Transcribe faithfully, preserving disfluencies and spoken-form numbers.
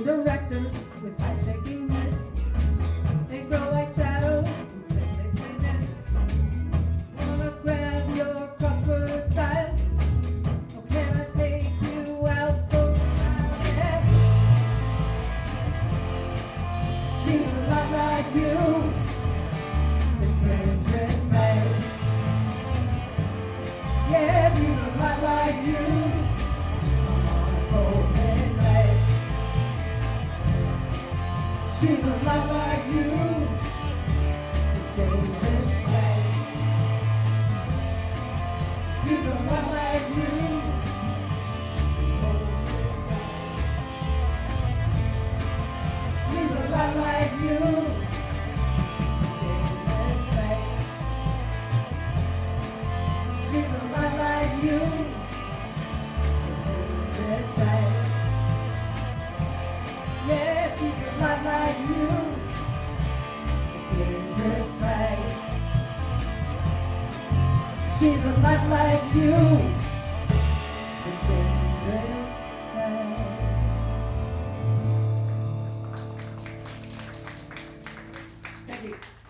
directors with high shaking heads. They grow like shadows until they play dead. Wanna grab your crossword style? Or can I take you out for a ride? She's a lot like you, the dangerous man. Yeah, she's a lot like you. She's a lot like you, the dangerous way. She's a lot like you, she's a lot like you, the dangerous way. She's a lot like you, the dangerous way. Yeah, she's a lot like you, the dangerous way. She's a lot like you, the dangerous way. Thank you.